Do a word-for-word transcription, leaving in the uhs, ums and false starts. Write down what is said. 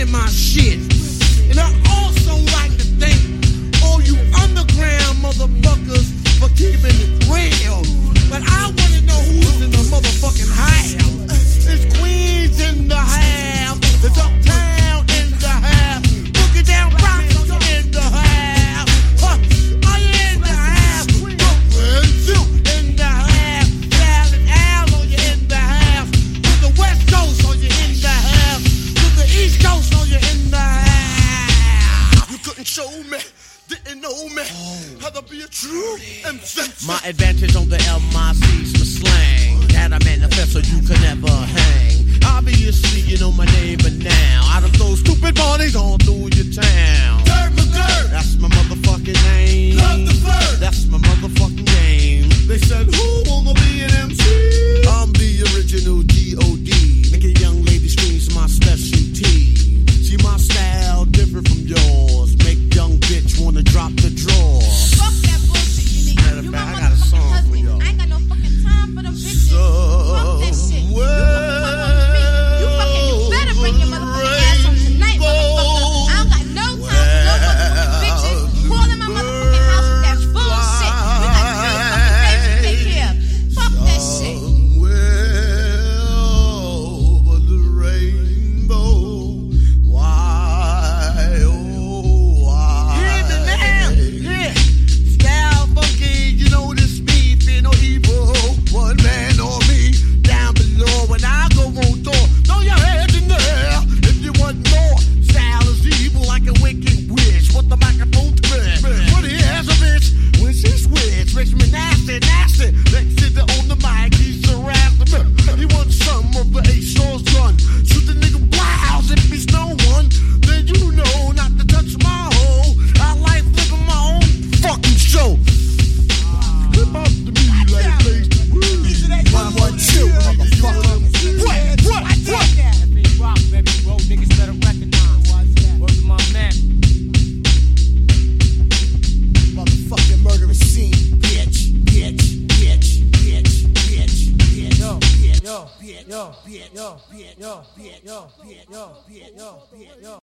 hear my shit. And I also like to thank all you underground motherfuckers for keeping it real. But I wanna know who's in the motherfucking house. It's Queens in the house. It's Uptown in the house. Boogie down Bronx in the house. Huh, are you in the house? Brooklyn too in the house. Dallas Al, are you in the house? To the West Coast, are you in the house? To the East Coast, are you in the house? You couldn't show me. Didn't know me, how to be a true M C. My advantage on the M I C's my slang. That I manifest so you could never hang. Obviously you know my name, but now out of those stupid parties all through your town. Dirt McGirt, that's my motherfucking name. Love the Bird, that's my motherfucking game. They said who wanna be an M C? I'm the original G O D. Making young ladies screams my specialty. See my style different from yours. Make young bitch wanna drop the drawers. Fuck that bullshit, you need. Matter of You fact, my I got a song motherfucking for y'all. husband. I ain't got no fucking time for them bitches. Fuck that shit. You fucking you fucking you better bring your motherfucking ass home tonight, motherfucker. I don't got no time for no motherfucking bitches. Call in my motherfucking house with that bullshit. We got two fucking babies to take care of. Fuck that shit. Over the rainbow, why, oh, why? Hear me now, yeah. Style funky, you know this me, fear no evil. One man or me, down below when I go on tour. Throw your hands in the air if you want more. Style is evil like a wicked witch. What the microphone twist? What he has a bitch when she switch. Makes me nasty, nasty. Let's sit on the mic, he's harassing me. He wants some of the A-Stars gun. Shoot the nigga blouse if he's no one. Then you know not to touch my hole. I like living my own fucking show. Hip hop to me like a place to breathe. One, one, two, motherfucker. What? What? What? That mean rock, baby. Bro, niggas better recognize. Word to my man. Motherfucking murderous scene, bitch, bitch, bitch, bitch, bitch, bitch, Yo, bitch, yo, bitch, yo, bitch, yo, bitch, yo, bitch, yo, bitch, yo, bitch, yo, bitch, yo, yo.